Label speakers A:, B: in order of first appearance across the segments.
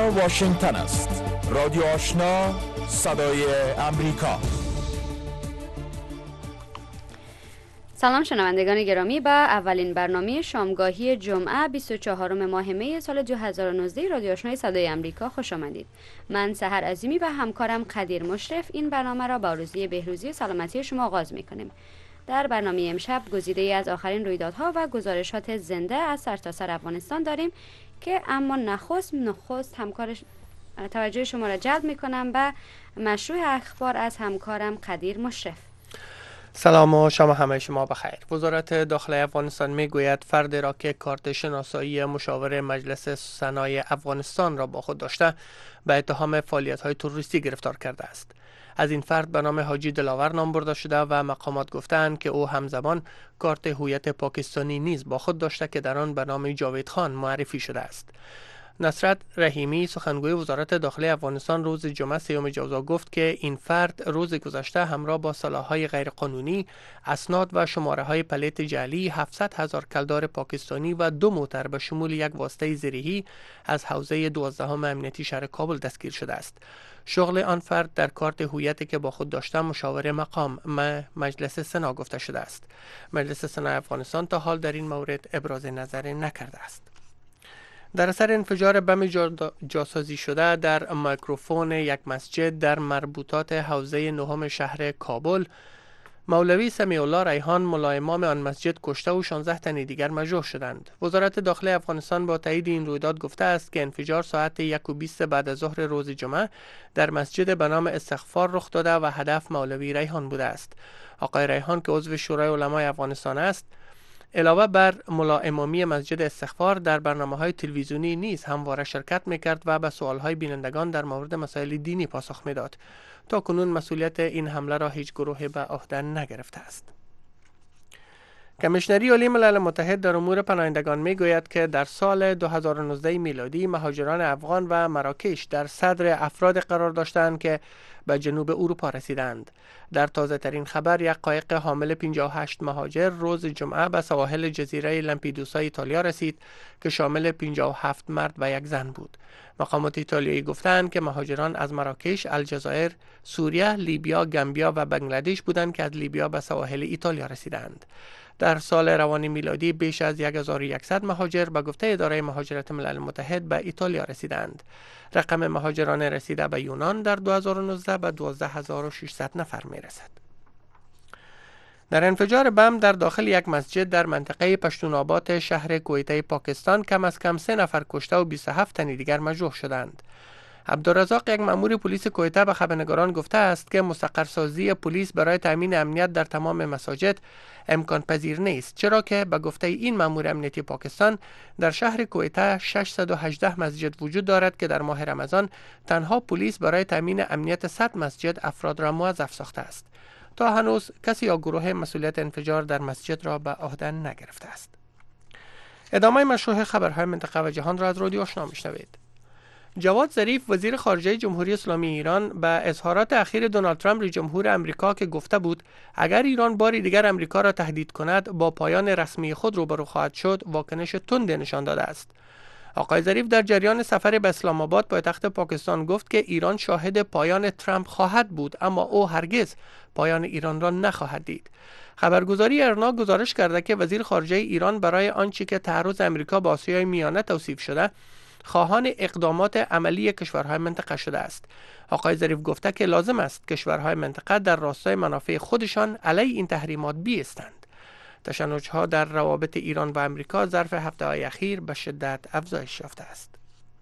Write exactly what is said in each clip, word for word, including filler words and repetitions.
A: واشنگتن است. رادیو آشنا، صدای امریکا.
B: سلام شنوندگان گرامی، به اولین برنامه شامگاهی جمعه بیست و چهارم ماه می سال دو هزار و نوزده رادیو آشنای صدای امریکا خوش آمدید. من سحر عظیمی و همکارم قدیر مشرف این برنامه را با آرزوی بهروزی و سلامتی شما آغاز می‌کنیم. در برنامه امشب گزیده‌ای از آخرین رویدادها و گزارشات زنده از سرتاسر افغانستان داریم که اما نخست نخست همکار توجه شما را جلب می‌کنم به مشروع اخبار از همکارم قدیر مشرف.
C: سلام و شما همه شما بخیر. وزارت داخلی افغانستان میگوید فرد را که کارت شناسایی مشاور مجلس سنای افغانستان را با خود داشته به اتهام فعالیت‌های تروریستی گرفتار کرده است. از این فرد به نام حاجی دلاور نام برده شده و مقامات گفتند که او همزمان کارت هویت پاکستانی نیز با خود داشته که در آن به نام جاوید خان معرفی شده است. نصرت رحیمی سخنگوی وزارت داخلی افغانستان روز جمعه سیوم جوزا گفت که این فرد روز گذشته همراه با سلاح‌های غیرقانونی، اسناد و شماره‌های پلیت جعلی، هفتصد هزار کلدار پاکستانی و دو موتر به شمول یک واسطه زرهی از حوزه دوازدهم امنیتی شهر کابل دستگیر شده است. شغل آن فرد در کارت هویتی که با خود داشته مشاور مقام مجلس سنا گفته شده است. مجلس سنا افغانستان تا حال در این مورد ابراز نظر نکرده است. در اثر انفجار بم جاسازی شده در میکروفون یک مسجد در مربوطات حوزه نهم شهر کابل، مولوی سمیع الله ریحان ملا امام آن مسجد کشته و شانزده تن دیگر مجروح شدند. وزارت داخلی افغانستان با تایید این رویداد گفته است که انفجار ساعت یک و بیست بعد از ظهر روز جمعه در مسجد به نام استغفار رخ داده و هدف مولوی ریحان بوده است. آقای ریحان که عضو شورای علمای افغانستان است، علاوه بر ملا امامی مسجد استغفار در برنامه‌های تلویزیونی نیز همواره شرکت می‌کرد و به سوال‌های بینندگان در مورد مسائل دینی پاسخ می‌داد. تا کنون مسئولیت این حمله را هیچ گروهی به عهده نگرفته است. کمیشنری عالی ملل متحد در امور پناهندگان می‌گوید که در سال دو هزار و نوزده میلادی مهاجران افغان و مراکش در صدر افراد قرار داشتند که به جنوب اروپا رسیدند. در تازه ترین خبر یک قایق حامل پنجاه و هشت مهاجر روز جمعه به سواحل جزیره لامپدوسا ایتالیا رسید که شامل پنجاه و هفت مرد و یک زن بود. مقامات ایتالیایی گفتند که مهاجران از مراکش، الجزایر، سوریه، لیبیا، گامبیا و بنگلادش بودند که از لیبیا به سواحل ایتالیا رسیدند. در سال روان میلادی بیش از هزار و صد مهاجر به گفته اداره مهاجرت ملل متحد به ایتالیا رسیدند. رقم مهاجران رسیده به یونان در دو هزار و نوزده به دوازده هزار و ششصد نفر می رسد. در انفجار بم در داخل یک مسجد در منطقه پشتونآباد شهر کویته پاکستان کم از کم سه نفر کشته و بیست و هفت تن دیگر مجروح شدند. عبدالرزاق یک مأمور پلیس کویته به خبرنگاران گفته است که مستقرسازی پلیس برای تامین امنیت در تمام مساجد امکان پذیر نیست، چرا که به گفته این مأمور امنیتی پاکستان در شهر کویته ششصد و هجده مسجد وجود دارد که در ماه رمضان تنها پلیس برای تامین امنیت صد مسجد افراد را موظف ساخته است. تا هنوز کسی یا گروه مسئولیت انفجار در مسجد را به عهده نگرفته است. ادامه مشروع خبرهای منطقه و جهان را از رادیو آشنا میشنوید. جواد ظریف وزیر خارجه جمهوری اسلامی ایران به اظهارات اخیر دونالد ترامپ رئیس جمهور آمریکا که گفته بود اگر ایران باری دیگر آمریکا را تهدید کند با پایان رسمی خود روبرو خواهد شد واکنش تند نشان داده است. آقای ظریف در جریان سفر به اسلام آباد پایتخت پاکستان گفت که ایران شاهد پایان ترامپ خواهد بود اما او هرگز پایان ایران را نخواهد دید. خبرگزاری ارنا گزارش کرده که وزیر خارجه ایران برای آنچه که تعرض آمریکا به آسیای میانه توصیف شده خواهان اقدامات عملی کشورهای منطقه شده است. آقای ظریف گفته که لازم است کشورهای منطقه در راستای منافع خودشان علیه این تحریمات بایستند. تشنج‌ها در روابط ایران و آمریکا ظرف هفته‌های اخیر به شدت افزایش یافته است.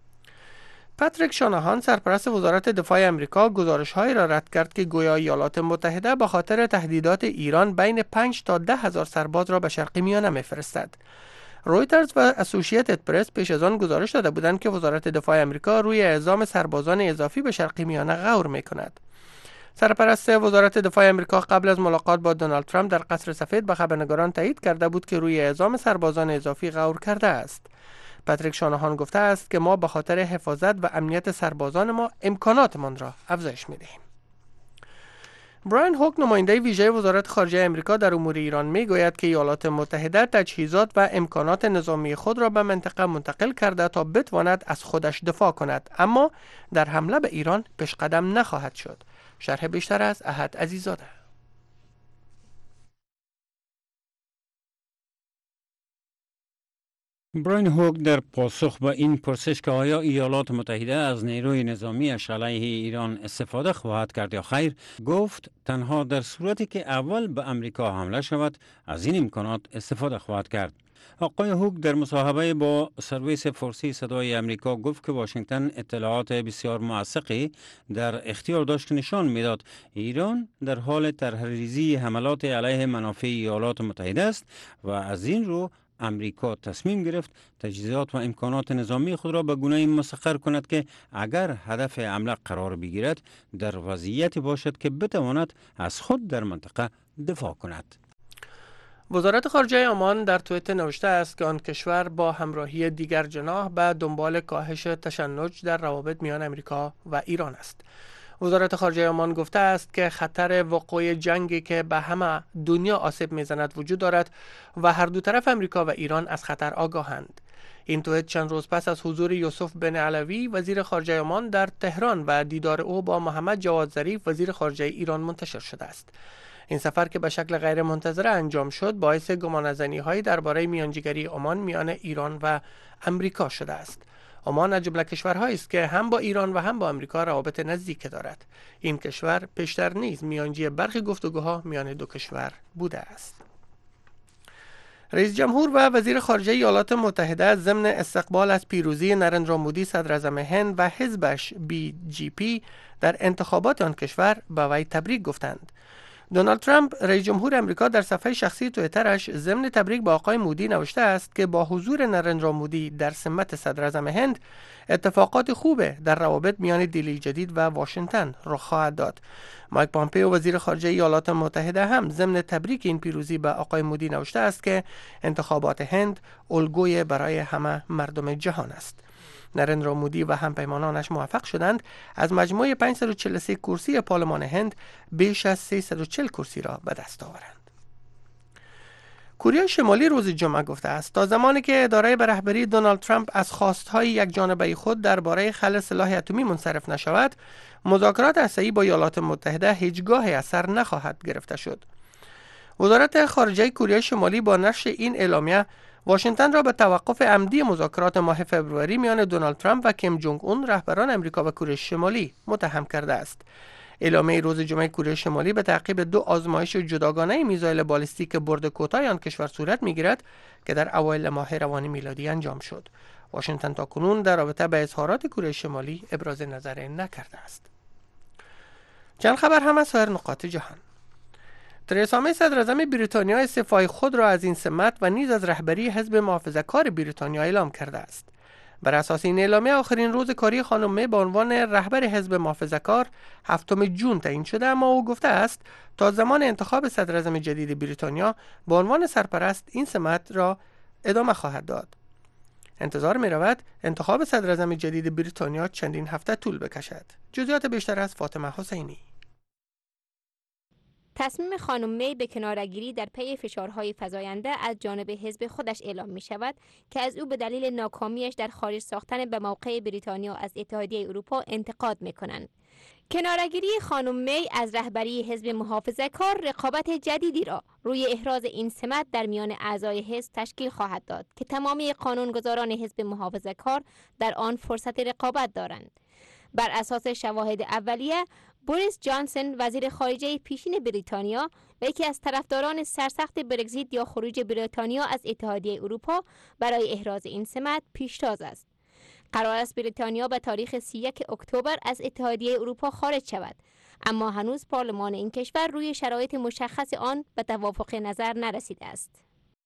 C: پاتریک شاناهان سرپرست وزارت دفاع آمریکا گزارش‌هایی را رد کرد که گویا ایالات متحده به خاطر تهدیدات ایران بین پنج تا ده هزار سرباز را به شرق میانه می‌فرستد. رویترز و اسوسییتد پرس پیش از آن گزارش داده بودند که وزارت دفاع آمریکا روی اعزام سربازان اضافی به شرق میانه غور می‌کند. سرپرست وزارت دفاع آمریکا قبل از ملاقات با دونالد ترامپ در قصر سفید به خبرنگاران تایید کرده بود که روی اعزام سربازان اضافی غور کرده است. پاتریک شاناهان گفته است که ما به خاطر حفاظت و امنیت سربازان ما امکاناتمان را افزایش می‌دهیم. براین هوک نماینده ویژه وزارت خارجه آمریکا در امور ایران میگوید که ایالات متحده تجهیزات و امکانات نظامی خود را به منطقه منتقل کرده تا بتواند از خودش دفاع کند، اما در حمله به ایران پیش قدم نخواهد شد. شرح بیشتر از احد عزیزاده.
D: براین هوک در پاسخ به این پرسش که آیا ایالات متحده از نیروی نظامیش علیه ایران استفاده خواهد کرد یا خیر، گفت تنها در صورتی که اول به امریکا حمله شود از این امکانات استفاده خواهد کرد. آقای هوک در مصاحبه با سرویس فارسی صدای امریکا گفت که واشنگتن اطلاعات بسیار موثقی در اختیار داشت که نشان میداد ایران در حال طرحریزی حملات علیه منافع ایالات متحده است و از این رو امریکا تصمیم گرفت تجهیزات و امکانات نظامی خود را به گونه‌ای مسخر کند که اگر هدف حمله قرار بگیرد در وضعیتی باشد که بتواند از خود در منطقه دفاع کند.
C: وزارت خارجه عمان در توییتر نوشته است که آن کشور با همراهی دیگر جناح به دنبال کاهش تشنج در روابط میان امریکا و ایران است. وزارت خارجه عمان گفته است که خطر وقوع جنگی که به همه دنیا آسیب میزند وجود دارد و هر دو طرف امریکا و ایران از خطر آگاهند. این توییت چند روز پس از حضور یوسف بن علوی وزیر خارجه عمان در تهران و دیدار او با محمد جواد ظریف وزیر خارجه ایران منتشر شده است. این سفر که به شکل غیر منتظره انجام شد باعث گمانه‌زنی هایی درباره میانجیگری عمان میان ایران و امریکا شده است. عمان از جمله کشورهایی است که هم با ایران و هم با امریکا روابط نزدیک دارد. این کشور پیشتر نیز میانجی برخی گفتگوها میان دو کشور بوده است. رئیس جمهور و وزیر خارجه ایالات متحده ضمن استقبال از پیروزی نرندرا مودی صدر اعظم هند و حزبش بی جی پی در انتخابات آن کشور به وی تبریک گفتند. دونالد ترامپ رئیس جمهور امریکا در صفحه شخصی توییترش ضمن تبریک با آقای مودی نوشته است که با حضور نرندرا مودی در سمت صدر اعظم هند اتفاقات خوبه در روابط میان دلی جدید و واشنگتن رخ خواهد داد. مایک پامپئو وزیر خارجه ایالات متحده هم ضمن تبریک این پیروزی به آقای مودی نوشته است که انتخابات هند الگوی برای همه مردم جهان است. نرندرا مودی و همپیمانانش موفق شدند از مجموع پانصد و چهل و سه کرسی پارلمان هند بیش از سیصد و چهل کرسی را به دست آورند. کره شمالی روز جمعه گفته است تا زمانی که اداره به رهبری دونالد ترامپ از خواستهای یک جانبه خود درباره خلع سلاح اتمی منصرف نشود، مذاکرات هسته‌ای با ایالات متحده هیچگاه اثر نخواهد گرفته شد. وزارت خارجه کره شمالی با نشر این اعلامیه واشنگتن را به توقف عمدی مذاکرات ماه فوریه میان دونالد ترامپ و کیم جونگ اون رهبران امریکا و کره شمالی متهم کرده است. اعلامیه روز جمعه کره شمالی به تعقیب دو آزمایش جداگانه میزایل بالستیک برد کوتاه آن کشور صورت میگیرد که در اوایل ماه روان میلادی انجام شد. واشنگتن تاکنون در رابطه با اظهارات کره شمالی ابراز نظر نکرده است. چند خبر هم از سایر نقاط جهان. ترزا می صدر اعظم بریتانیا استعفای خود را از این سمت و نیز از رهبری حزب محافظه‌کار بریتانیا اعلام کرده است. بر اساس این اعلامیه آخرین روز کاری خانم می به عنوان رهبر حزب محافظه‌کار هفتم جون تعیین شده، اما او گفته است تا زمان انتخاب صدر اعظم جدید بریتانیا به عنوان سرپرست این سمت را ادامه خواهد داد. انتظار می رود انتخاب صدر اعظم جدید بریتانیا چندین هفته طول بکشد. جزئیات بیشتر از فاطمه حسینی.
E: تصمیم خانم می به کناره‌گیری در پی فشارهای فزاینده از جانب حزب خودش اعلام می شود که از او به دلیل ناکامیش در خارج ساختن به موقع بریتانیا از اتحادیه اروپا انتقاد می کنند. کناره‌گیری خانم می از رهبری حزب محافظه‌کار رقابت جدیدی را روی احراز این سمت در میان اعضای حزب تشکیل خواهد داد که تمامی قانونگذاران حزب محافظه‌کار در آن فرصت رقابت دارند. بر اساس شواهد اولیه، بوریس جانسون وزیر خارجه پیشین بریتانیا و یکی از طرفداران سرسخت برگزیت یا خروج بریتانیا از اتحادیه اروپا برای احراز این سمت پیشتاز است. قرار است بریتانیا به تاریخ سی و یک اکتبر از اتحادیه اروپا خارج شود، اما هنوز پارلمان این کشور روی شرایط مشخص آن به توافق نظر نرسیده است.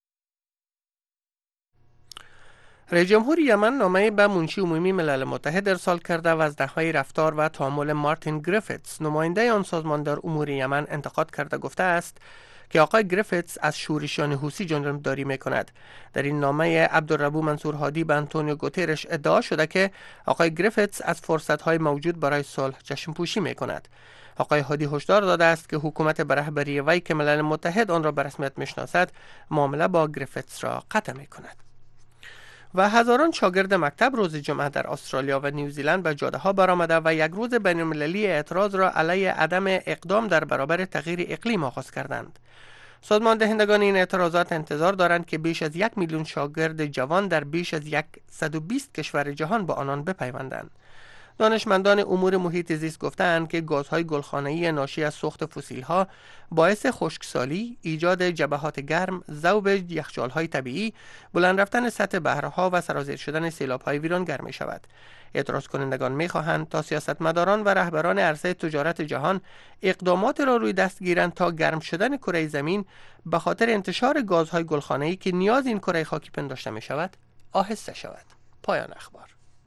C: رئیس جمهور یمن نامه‌ای به منشی عمومی ملل متحد ارسال کرده و از نحوه رفتار و تعامل مارتین گریفیتس نماینده آن سازمان در امور یمن انتقاد کرده گفته است که آقای گریفیتس از شورشیان حوثی جانبداری می‌کند. در این نامه عبدالربو منصور هادی به آنتونیو گوترش ادعا شده که آقای گریفیتس از فرصت‌های موجود برای صلح چشم‌پوشی می‌کند. آقای هادی هشدار داده است که حکومت به رهبری وی که ملل متحد آن را به رسمیت میشناسد معامله با گریفیتس را قطع می کند. و هزاران شاگرد مکتب روز جمعه در استرالیا و نیوزیلند به جاده ها برآمده و یک روز بین المللی اعتراض را علیه عدم اقدام در برابر تغییر اقلیم آغاز کردند. سازمان دهندگان این اعتراضات انتظار دارند که بیش از یک میلیون شاگرد جوان در بیش از صد و بیست کشور جهان با آنان بپیوندند. دانشمندان امور محیط زیست گفتند که گازهای گلخانه‌ای ناشی از سوخت فسیل‌ها باعث خشکسالی، ایجاد جبهات گرم، ذوب یخچال‌های طبیعی، بلند رفتن سطح بحرها و سرازیر شدن سیلاب‌های ویرانگر می‌شود. اعتراض کنندگان می‌خواهند تا سیاستمداران و رهبران عرصه تجارت جهان اقدامات را روی دست گیرند تا گرم شدن کره زمین به خاطر انتشار گازهای گلخانه‌ای که نیاز این کره خاکی پنداشته می‌شود، آهسته شود. پایان اخبار.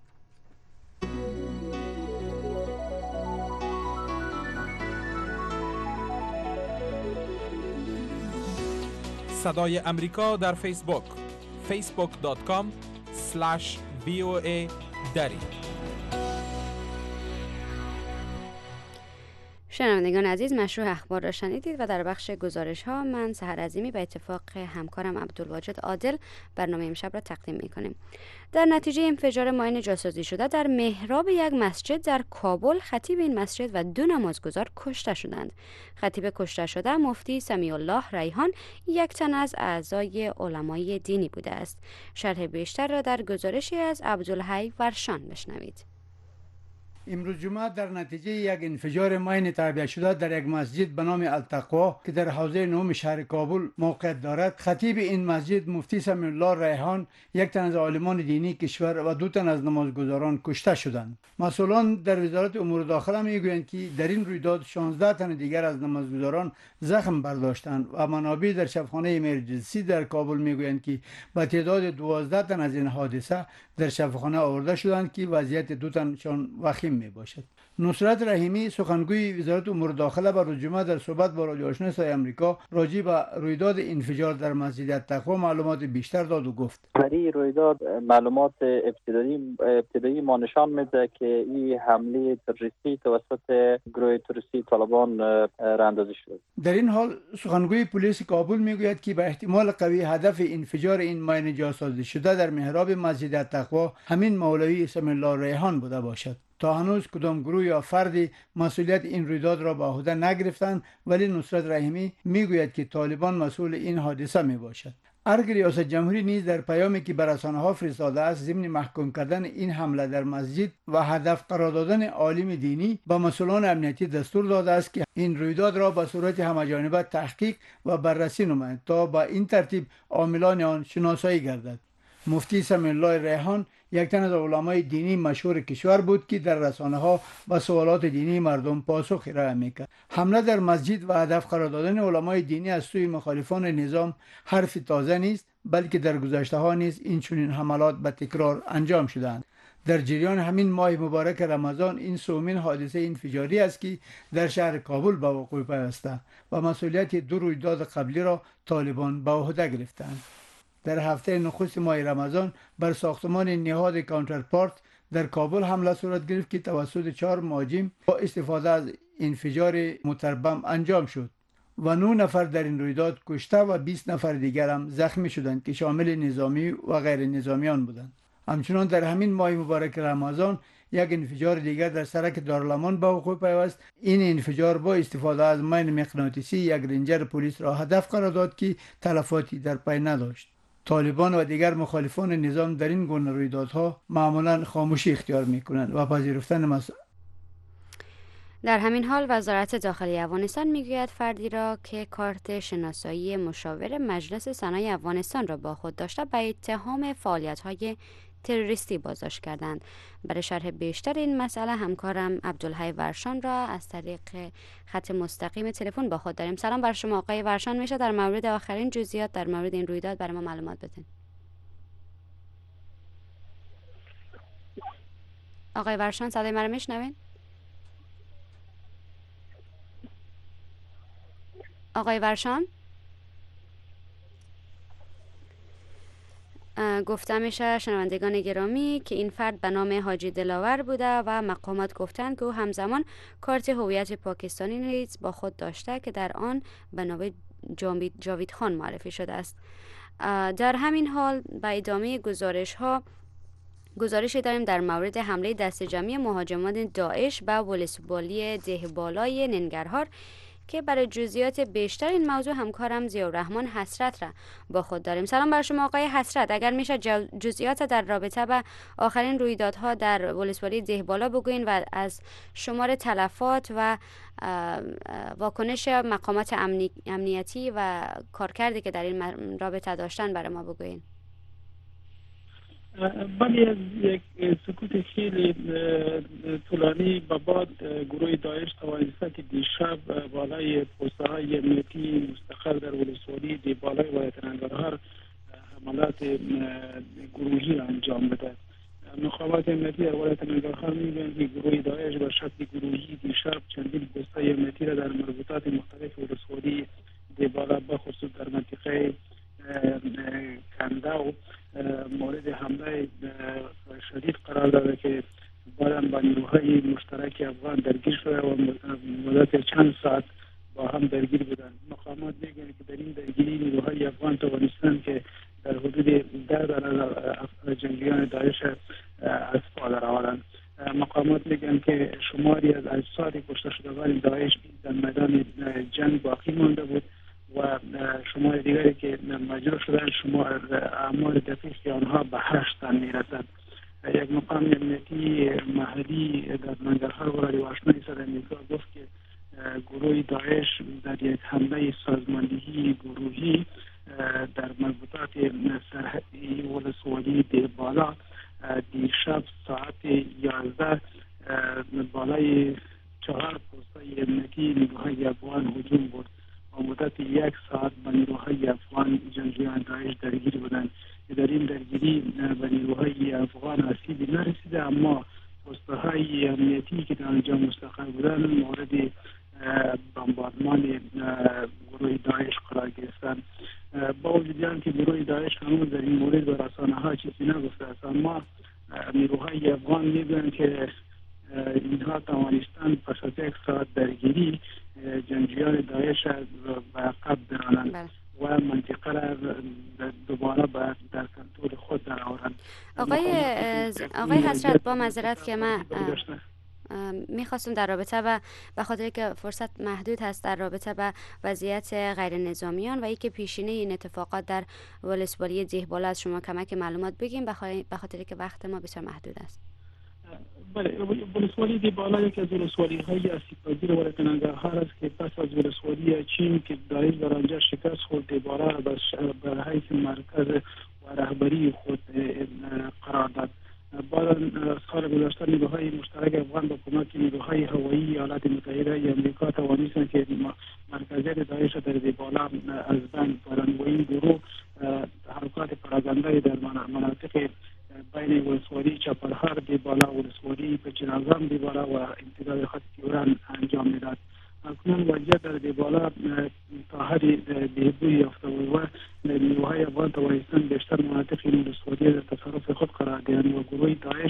A: صدای امریکا در فیسبوک فیسبوک دات کام اسلش وی او ای دری.
B: شنوندگان عزیز، مشروع اخبار را شنیدید و در بخش گزارش ها من سحر عظیمی به اتفاق همکارم عبدالواجد عادل برنامه امشب را تقدیم می کنیم. در نتیجه انفجار ماین جاسازی شده در محراب یک مسجد در کابل، خطیب این مسجد و دو نمازگزار کشته شدند. خطیب کشته شده مفتی سمیع الله ریحان یک تن از اعضای علمای دینی بوده است. شرح بیشتر را در گزارشی از عبدالحی ورشان بشنوید.
F: امروز جمعه در نتیجه یک انفجار ماین تعبیه شده در یک مسجد به نام التقوا که در حوزه نهم شهر کابل موقعیت دارد، خطیب این مسجد مفتی سمیع الله ریحان یک تن از عالمان دینی کشور و دو تن از نمازگزاران کشته شدند. مسئولان در وزارت امور داخله میگویند که در این رویداد شانزده تن دیگر از نمازگزاران زخم برداشتند و منابع در شفاخانه ایمرجنسی در کابل میگویند که به تعداد دوازده تن از این حادثه در شفاخانه آورده شدند که وضعیت دو تنشان وخیم می باشد. نصرت رحیمی سخنگوی وزارت امور داخله بر روز جمعه در صحبت با رادیو آشنا صدای آمریکا راجع به رویداد انفجار در مسجد التقوا معلومات بیشتر داد و گفت:
G: در این رویداد معلومات ابتدایی ابتدایی ما نشان میده که این حمله تروریستی توسط گروه تروریستی طالبان راه اندازی شده.
F: در این حال سخنگوی پلیس کابل میگوید که به احتمال قوی هدف انفجار این ماین جاسازی شده در محراب مسجد التقوا همین مولوی سمیع الله ریحان بوده باشد. تا هنوز کدام گروه یا فردی مسئولیت این رویداد را به عهده نگرفتند، ولی نصرت رحیمی میگوید که طالبان مسئول این حادثه می باشد. ارگ ریاست جمهوری نیز در پیامی که به رسانه‌ها فرستاده است ضمن محکوم کردن این حمله در مسجد و هدف قرار دادن عالم دینی به مسئولان امنیتی دستور داده است که این رویداد را به صورت همه‌جانبه تحقیق و بررسی نمایند تا با این ترتیب عاملان آن شناسایی گردد. مفتی سمیع الله ریحان یک تن از علمای دینی مشهور کشور بود که در رسانه‌ها به سوالات دینی مردم پاسخ ارائه می‌کرد. حمله در مسجد و هدف قرار دادن علمای دینی از سوی مخالفان نظام حرف تازه نیست، بلکه در گذشته‌ها نیز این چنین حملات به تکرار انجام شدند. در جریان همین ماه مبارک رمضان این سومین حادثه انفجاری است که در شهر کابل به وقوع پیوسته و مسئولیت دو رویداد قبلی را طالبان به عهده گرفتند. در هفته نخست ماه رمضان بر ساختمان نهاد کانترپارت در کابل حمله صورت گرفت که توسط چهار مهاجم با استفاده از انفجار متربم انجام شد و نه نفر در این رویداد کشته و بیست نفر دیگر هم زخمی شدند که شامل نظامی و غیر نظامیان بودند. همچنان در همین ماه مبارک رمضان یک انفجار دیگر در سرک دارالامان به وقوع پیوست. این انفجار با استفاده از ماین مغناطیسی یک رنجر پلیس را هدف قرار داد که تلفاتی در پی نداشت. طالبان و دیگر مخالفان نظام در این گونه رویدادها معمولا خاموشی اختیار می‌کنند و پذیرفتن مس...
B: در همین حال وزارت داخلی افغانستان میگوید فردی را که کارت شناسایی مشاور مجلس سنای افغانستان را با خود داشته به اتهام فعالیت‌های تروریستی بازداشت کردند. برای شرح بیشتر این مسئله همکارم عبدالحی ورشان را از طریق خط مستقیم تلفن با خود داریم. سلام بر شما آقای ورشان، میشه در مورد آخرین جزئیات در مورد این رویداد برای ما معلومات بدین؟ آقای ورشان صدای مرا میشنوین؟ آقای ورشان؟ گفته میشه شنوندگان گرامی که این فرد به نام حاجی دلاور بوده و مقامات گفتند که او همزمان کارت هویت پاکستانی نیز با خود داشته که در آن به نام جاوید خان معرفی شده است. در همین حال به ادامه گزارش ها گزارشی داریم در مورد حمله دست جمعی مهاجمان داعش به ولسوالی دهبالای ننگرهار که برای جزئیات بیشتر این موضوع همکارم ضیاءالرحمن حسرت را با خود داریم. سلام بر شما آقای حسرت، اگر میشه جزئیات در رابطه با آخرین رویدادها در ولسوالی دهبالا بگوین و از شمار تلفات و واکنش مقامات امنی، امنیتی و کارکردی که در این رابطه داشتن برای ما بگوین.
H: ولی از یک سکوت خیلی طولانی به بعد گروه داعش توانسته که دیشب بالای پوسته های امنیتی مستقر در ولسوالی دهبالای ولایت ننگرهار حملات گروهی را انجام بده. مقامات امنیتی در ولایت ننگرهار میگویند که گروه داعش به شکل گروهی دیشب چندین پوسته امنیتی را در مربوطات مختلف ولسوالی دهبالا بخصوص در منطقه کنداو مورد حمله شدید قرار داده که بعداً با نیروهای مشترک افغان درگیر شده و مدت چند ساعت با هم درگیر بودند. مقامات میگن که در این درگیری نیروهای افغان توانستند که در حدود ده دانه جنگیان داعش از پا درآورند. مقامات میگن که شماری از اجساد کشته شدگان داعش در میدان جنگ باقی مانده بود و شمار دیگری که مجروح شدن شمار اعمال دقیقی آنها به هشت تن میرسد. یک مقام امنیتی محلی در ننگرهار ولایت آشنای صدر امریکا گفت که گروه داعش در یک حمله سازماندهی گروهی در مربوطات سرحدی ولسوالی دهبالا دیشب ساعت یازده بالای چهار پوسته امنیتی نیروهای افغان هجوم برد. مدت یک ساعت با نیروهای افغان جنگیان داعش درگیر بودند. در این درگیری به نیروهای افغان آسیبی نرسیده، اما پوسته های امنیتی که در آنجا مستقر بودند مورد بمباردمان گروه داعش قرار گرفتند. با وجود آنکه گروه داعش هنوز در این مورد به رسانه ها چیزی نگفته است، اما نیروهای افغان میگویند که اینها توانستند پس از یک ساعت درگیری جنگیان داعش به عقب برانند و منطقه را دوباره در کنترل خود درآورند.
B: آقای آقای حسرت، با معذرت که من میخواستم در رابطه با به خاطر که فرصت محدود هست در رابطه با وضعیت غیر نظامیان و اینکه پیشینه این اتفاقات در ولسوالی دهبالا از شما کمک معلومات بگیم، به خاطر که وقت ما بسیار محدود است.
H: بله، ولسوالی دهبالا یکی از ولسوالی های آسیب‌پذیر ولایت ننگرهار است که پس از ولسوالی چین که داعش در آنجا شکست خورد، دهبالا را به حیث مرکز و رهبری خود قرار داد. بعد سال گذشته نیروهای مشترک افغان با کمک نیروهای هوایی ایالات متحده آمریکا توانستند که مرکزیت داعش در دهبالا از بین ببرند و این گروه حرکات پراگنده‌ای در مناطق بین ولسوالی چپرهار دهبالا، ولسوالی پچناغام دهبالا و امتداد خط تیوران انجام میداد. اکنون وضعیت در دهبالا تا حدی بهبود یافته و نیروهای افغان توانستند بیشتر مناطق این ولسوالی در تصرف خود قرار دهند و گروه داعش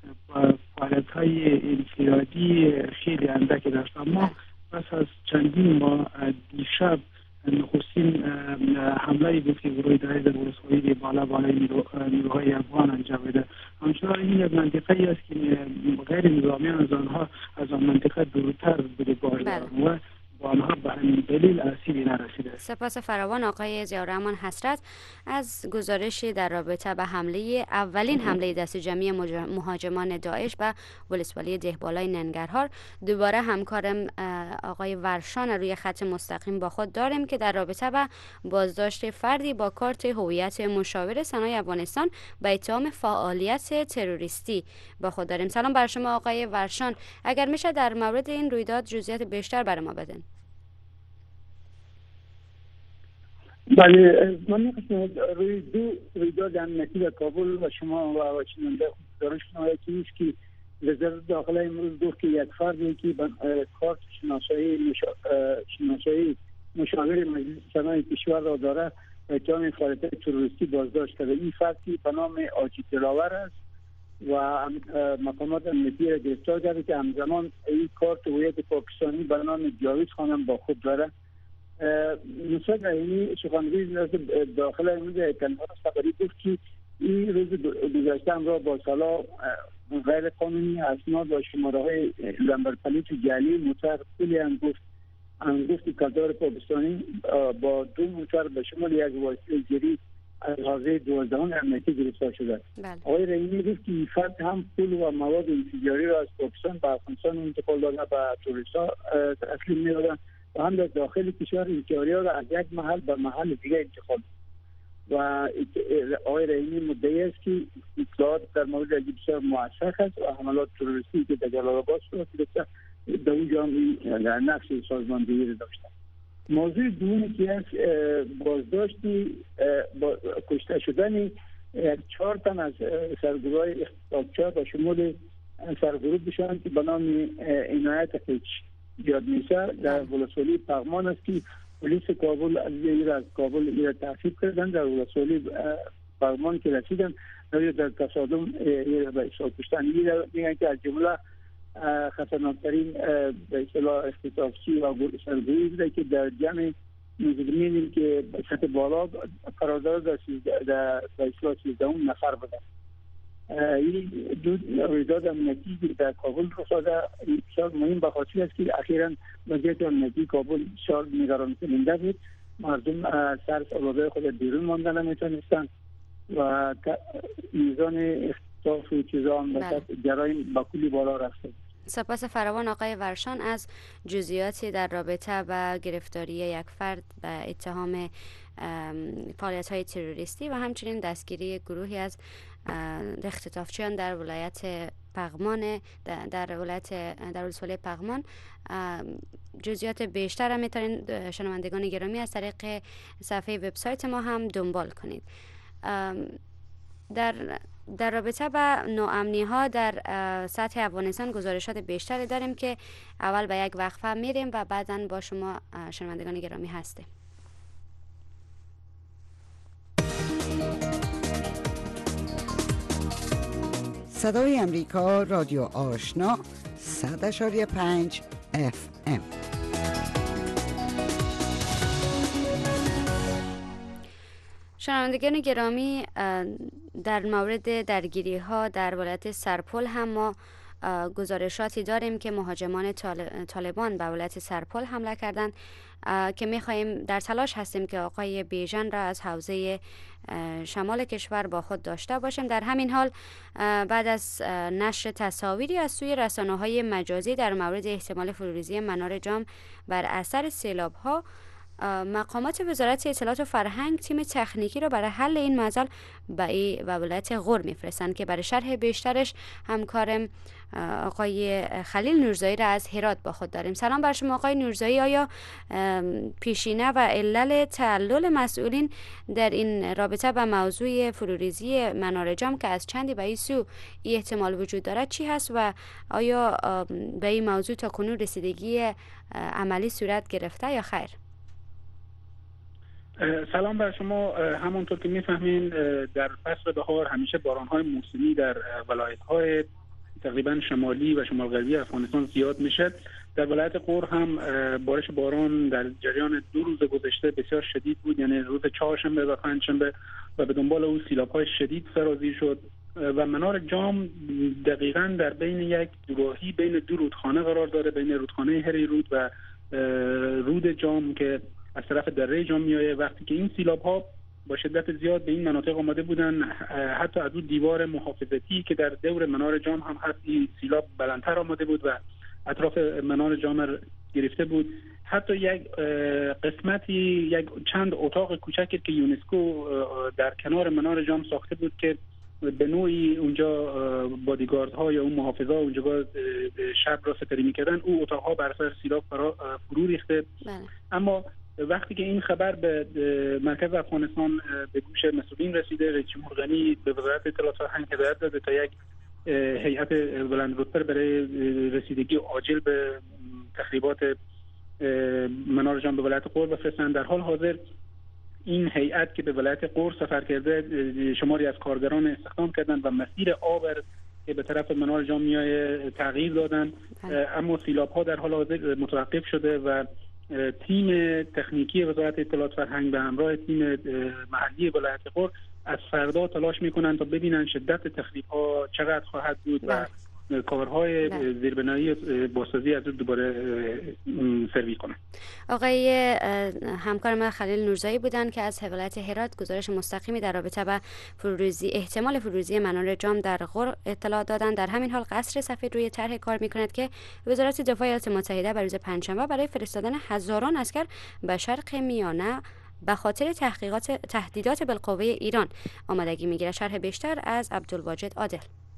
H: فعالیت‌های انفرادی خیلی اندکی داشت. اما پس از چندین ماه دیشب نخستین حمله بود که گروه داعش در ولسوالی دهبالا بالای نیروهای افغان انجام بده. همچنان این یک منطقه است که غیر نظامیان از آنها از آن منطقه دورتر بوده باش و با آنها به همین دلیل آسیبی نرسیده.
B: سپاس فراوان آقای ضیاءالرحمن حسرت از گزارشی در رابطه به حمله اولین حمله دست جمعی مهاجمان داعش به ولسوالی دهبالای ننگرهار. دوباره همکارم آقای ورشان روی خط مستقیم با خود داریم که در رابطه به بازداشت فردی با کارت هویت مشاور سنای افغانستان به اتهام فعالیت تروریستی با خود داریم. سلام بر شما آقای ورشان، اگر میشه در مورد این رویداد جزئیات بیشتر برای ما بدین.
I: بله، من می‌خواستم روی دو رویداد امنیتی در کابل و شما و شنونده گزارش کنم. یکی نیست که وزارت داخله امروز گفت که یک فردی که کارت شناسایی مشا... شناسایی مشاور مجلس سنای کشور را داره به اتهام فعالیت تروریستی بازداشت کرده. این فردی به نام آجی دلاور است و مقامات امنیتی را گرفتار کرده که همزمان این کارت هویت پاکستانی به نام جاوید خانم با خود داره. نصرت رحیمی سخنگوی داخل امروز اطلاعات خبری گفت که این روز گذشته را با سالا غیر قانونی اسناد و شماره های لمبرپلیت جعلی موتر پول انگفت انگفت کلدار پاکستانی با دو موتر به شمال یک واسطه جری از حوزه دوازدهم امنیتی گرفتار شده. آقای رحیمی گفت که این فرد هم پول و مواد انفجاری را از پاکستان به افغانستان انتقال داده به توریست‌ها تسلیم می‌دادند و هم در داخل کشور انفجاری را از یک محل به محل دیگه انتقال. و آقای رحیمی مدعی است که اطلاعات در مورد این بسیار موثق است و حملات تروریستی که در جلال آباد صورت گرفته در اونجا هم نقش سازماندهی داشته. موضوع دومی که از بازداشتی با کشته شدن یک چهار تن از سرگروه اختطافچار و شمول سرگروه بشن که به نام عنایت قیچ یاد میشه در ولسوالی پغمان است که پلیس کابل از این از کابل این تعقیب کردن در ولسوالی پغمان که رسیدن در در تصادم به اصلاح کشتن. میگن که از جمله خطرناکترین به اصطلاح اختطافچی و سرگروهی بوده که در جمع مجرمین که به سطح بالا قرار داره در به اصطلاح سیزدهم نفر بوده. این دو رویداد امنیتی که در کابل رخ داده بسیار مهم به خاطر است که اخیراً وضعیت امنیتی کابل بسیار نگران کننده بود. مردم سر از آبادهای خود بیرون ماندن نمیتونستند و میزان اختطاف و چیزا هم به جرایم با کلی بالا رفته.
B: سپاس فراوان آقای ورشان از جزئیاتی در رابطه با گرفتاری یک فرد به اتهام فعالیت‌های تروریستی و همچنین دستگیری گروهی از اختطافچیان در ولایت پغمان در ولایت در ولسوالی پغمان. جزئیات بیشتر هم میتونید شنوندگان گرامی از طریق صفحه وبسایت ما هم دنبال کنید. در در رابطه با ناامنی ها در سطح افغانستان گزارشات بیشتری داریم که اول به یک وقفه میریم و بعداً با شما شنوندگان گرامی هستیم.
J: صدای امریکا رادیو آشنا صد اشاری پنج اف ام.
B: شنوندگان گرامی، در مورد درگیری ها در ولایت سرپل هم ما گزارشاتی داریم که مهاجمان طالبان به ولایت سرپل حمله کردند که می‌خواهیم در تلاش هستیم که آقای بیژن را از حوزه شمال کشور با خود داشته باشیم. در همین حال بعد از نشر تصاویری از سوی رسانه‌های مجازی در مورد احتمال فروریزی منار جام بر اثر سیلاب‌ها، مقامات وزارت اطلاعات و فرهنگ تیم تکنیکی را برای حل این مسئله به ولایت غور میفرستند که برای شرح بیشترش همکارم آقای خلیل نورزایی را از هرات با خود داریم. سلام بر شما آقای نورزایی. آیا پیشینه و علل تعلل مسئولین در این رابطه با موضوع فروریزی منار جام که از چندی به این سو این احتمال وجود دارد چی هست و آیا به این موضوع تا کنون رسیدگی عملی صورت گرفته یا خیر؟
H: سلام بر شما. همونطور که میفهمین در فصل بهار همیشه باران‌های موسمی در ولایت‌های تقریبا شمالی و شمال غربی افغانستان زیاد میشه. در ولایت غور هم بارش باران در جریان دو روز گذشته بسیار شدید بود، یعنی روز چهارشنبه و پنجشنبه، و به دنبال او سیلاب‌های شدید سرازیر شد و منار جام دقیقاً در بین یک دوراهی بین دو رودخانه قرار داره، بین رودخانه هری رود و رود جام که از طرف دره جام میایه. وقتی که این سیلاب ها با شدت زیاد به این مناطق آمده بودن، حتی از اون دیوار محافظتی که در دور منار جام هم هست این سیلاب بلندتر آمده بود و اطراف منار جام گرفته بود. حتی یک قسمتی یک چند اتاق کوچکی که یونسکو در کنار منار جام ساخته بود که به نوعی اونجا بادیگاردها یا اون محافظا اونجا شب را سپری میکردن، او اتاقها بر اثر سیلاب فرو ریخته. اما وقتی که این خبر به مرکز افغانستان به گوش مسئولین رسیده، رئیس جمهور غنی به وزارت اطلاعات و فرهنگ هدایت داده تا یک هیئت بلند رتبه برای رسیدگی عاجل به تخریبات منار جام به ولایت غور بفرستند. در حال حاضر این هیئت که به ولایت غور سفر کرده شماری از کارگران استخدام کردن و مسیر آبر که به طرف منار جام میای تغییر دادن، اما سیلاب ها در حال حاضر متوقف شده و تیم تکنیکی وزارت اطلاعات فرهنگ به همراه تیم محلی ولایت غور از فردا تلاش میکنن تا ببینن شدت تخریب ها چقدر خواهد بود و کارهای زیربنایی بازسازی از دوباره سروی کنن.
B: آقای همکار ما خلیل نورزایی بودن که از ولایت هرات گزارش مستقیمی در رابطه با فروریزی احتمال فروریزی منار جام در غور اطلاع دادن. در همین حال قصر سفید روی طرح کار میکند که وزارت دفاع ایالات متحده بر روز پنجشنبه برای فرستادن هزاران عسکر به شرق میانه به خاطر تحقیقات تهدیدات بالقوه ایران آمادگی میگیرد. شرح بیشتر از عبدالواجد عادل.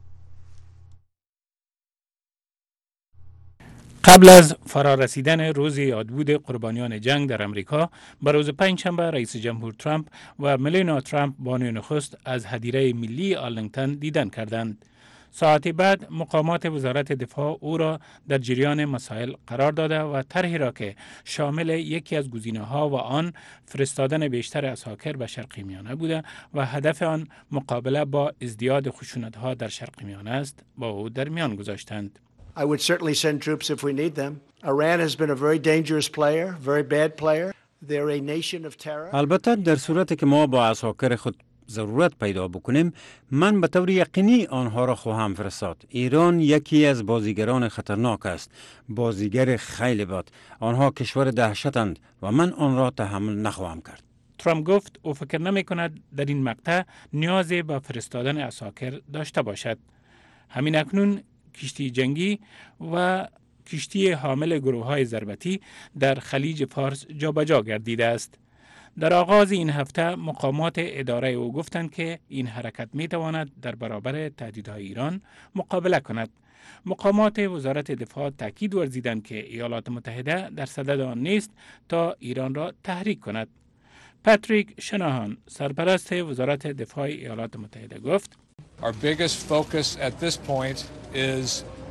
K: قبل از فرارسیدن روز یادبود قربانیان جنگ در امریکا، به روز پنجشنبه رئیس جمهور ترامپ و ملینا ترامپ بانوی نخست از هدیره ملی آرلینگتن دیدن کردند. ساعتی بعد مقامات وزارت دفاع او را در جریان مسائل قرار داده و طرحی را که شامل یکی از گزینه‌ها و آن فرستادن بیشتر عساکر به شرق میانه بوده و هدف آن مقابله با ازدیاد خشونت‌ها در شرق میانه است با او در میان گذاشتند.
L: I would certainly send troops if we need them. Iran has been a very dangerous player, very bad player. They're a nation of terror.
D: البته در صورتی که ما با عساکر خود ضرورت پیدا بکنیم، من به طور یقینی آنها را خواهم فرستاد. ایران یکی از بازیگران خطرناک است، بازیگر خیلی بد. آنها کشور دهشتند و من آن را تحمل نخواهم کرد.
K: ترامپ گفت او فکر نمی کند در این مقطع نیازی به فرستادن عساکر داشته باشد. همین اکنون کشتی جنگی و کشتی حامل گروه‌های ضربتی در خلیج فارس جابجا گردیده است. در آغاز این هفته مقامات اداره او گفتند که این حرکت می‌تواند در برابر تهدیدهای ایران مقابله کند. مقامات وزارت دفاع تاکید ورزیدند که ایالات متحده در صدد آن نیست تا ایران را تحریک کند. پاتریک شناهان، سرپرست وزارت دفاع ایالات متحده گفت:
M: Our biggest focus at this point is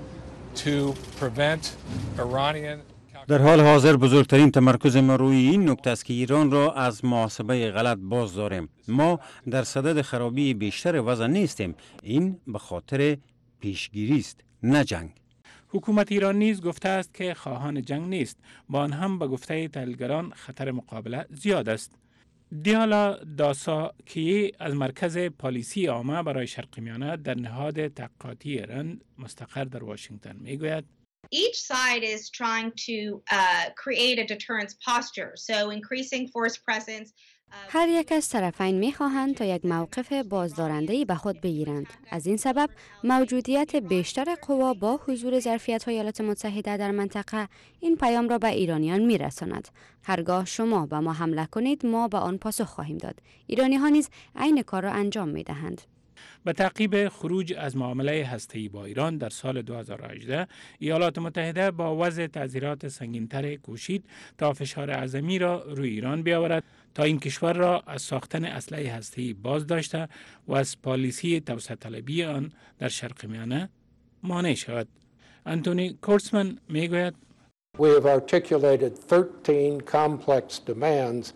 M: to prevent Iranian
D: در حال حاضر بزرگترین تمرکز ما روی این نکته است که ایران را از محاسبه غلط باز داریم. ما در صدد خرابی بیشتر وضع نیستیم. این به خاطر پیشگیری است، نه جنگ.
K: حکومت ایران نیز گفته است که خواهان جنگ نیست. با آن هم به گفته تحلیلگران خطر مقابله زیاد است. دیالا داسا کی از مرکز پالیسی عامه برای شرق میانه در نهاد تحقیقاتی رند مستقر در واشنگتن میگوید:
N: Each side is trying to uh, create a deterrence posture, so increasing force presence.
B: هر یک از طرفین می‌خواهند تا یک موقف بازدارنده‌ای به خود بگیرند. از این سبب موجودیت بیشتر قوا با حضور ظرفیت‌های ایالات متحده در منطقه این پیام را به ایرانیان می‌رساند: هرگاه شما به ما حمله کنید ما به آن پاسخ خواهیم داد. ایرانی‌ها نیز عین کار را انجام می‌دهند.
K: به تعقیب خروج از معامله هسته‌ای با ایران در سال دو هزار و هجده، ایالات متحده با وضع تعزیرات سنگین‌تر کوشید تا فشار اعظمی را روی ایران بیاورد تا این کشور را از ساختن اسلحه هسته‌ای باز داشته و از پالیسی توسعه طلبی آن در شرق میانه مانع شود. انتونی کورتزمن میگوید:
O: We have articulated thirteen complex demands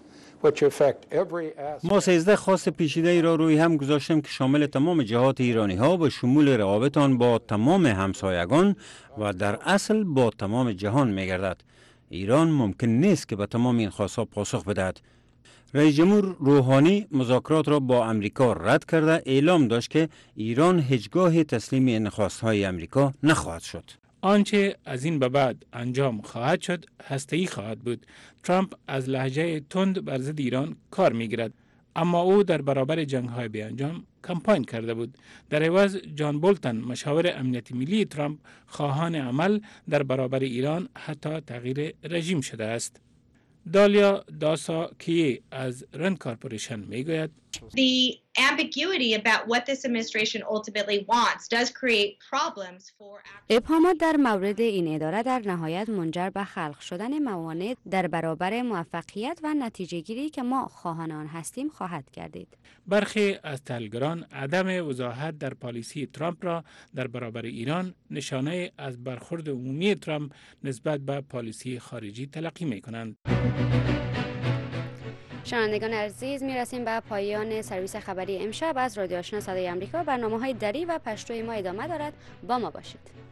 D: ما سیزده خواست پیچیده ای را روی هم گذاشتیم که شامل تمام جهات ایرانی ها و شمول روابط آن با تمام همسایگان و در اصل با تمام جهان می گردد. ایران ممکن نیست که به تمام این خواستها پاسخ بدهد. رئیس جمهور روحانی مذاکرات را با امریکا رد کرده اعلام داشت که ایران هیچگاه تسلیم این خواستهای امریکا نخواهد شد.
K: آنچه از این به بعد انجام خواهد شد هسته‌ای خواهد بود. ترامپ از لهجه تند بر ضد ایران کار می‌گیرد، اما او در برابر جنگ‌های بی‌انجام کمپاین کرده بود. در عوض جان بولتن مشاور امنیتی ملی ترامپ خواهان عمل در برابر ایران حتی تغییر رژیم شده است. دالیا داسا کی از رند کارپوریشن میگوید:
N: The ambiguity about what this administration ultimately wants does create problems for
B: ابهامات در مورد این اداره در نهایت منجر به خلق شدن موانع در برابر موفقیت و نتیجه گیری که ما خواهان آن هستیم خواهد گردید.
K: برخی از تحلیلگران عدم وضاحت در پالیسی ترامپ را در برابر ایران نشانه از برخورد عمومی ترامپ نسبت به پالیسی خارجی تلقی می کنند.
B: شنوندگان عزیز، میرسیم به پایان سرویس خبری امشب از رادیو آشنا صدای آمریکا. برنامه‌های دری و پشتوی ما ادامه دارد. با ما باشید.